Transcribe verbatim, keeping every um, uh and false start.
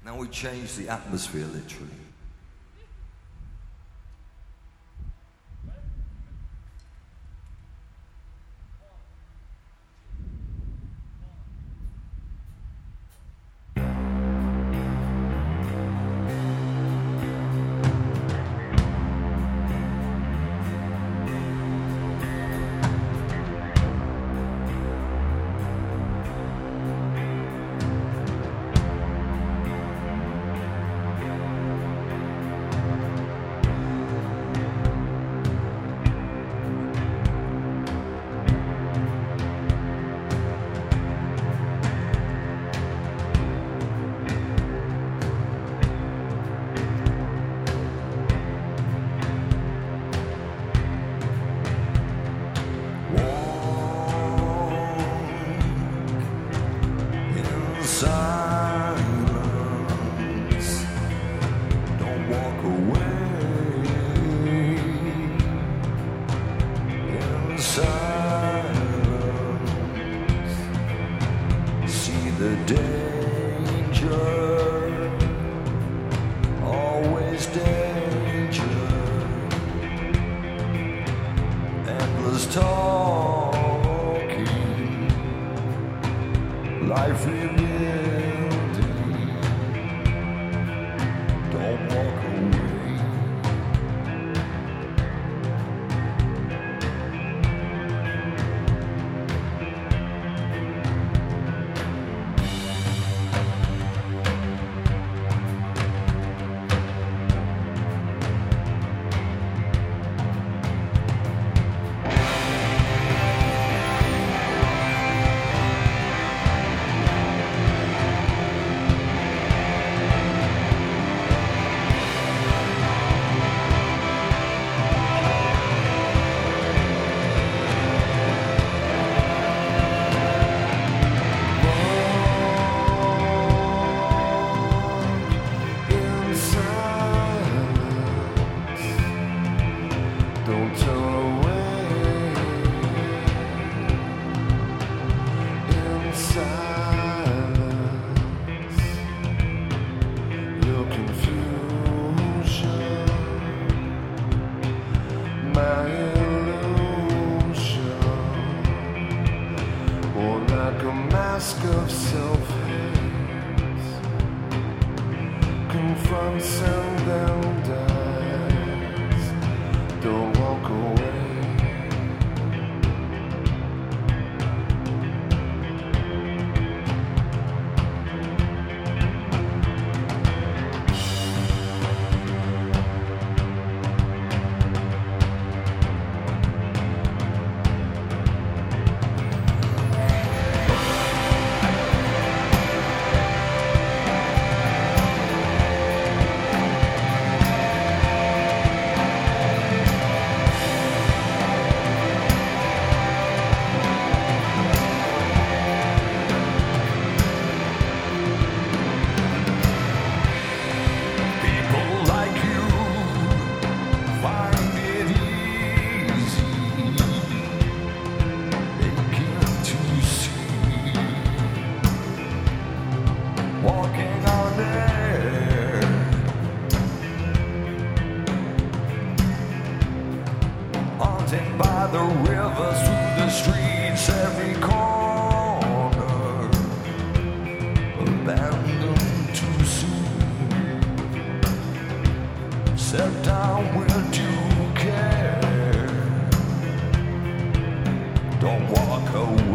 Now we change the atmosphere, literally. Silence, don't walk away. In silence, see the danger, always danger. Endless talking, life revealed. Don't walk away. Don't turn away. In silence, your confusion, my illusion, or like a mask of self-hate, confronts and then dies. Don't walk away. Walking on air, haunted by the rivers, through the streets, every corner, abandoned too soon. Set down with due care. Don't walk away.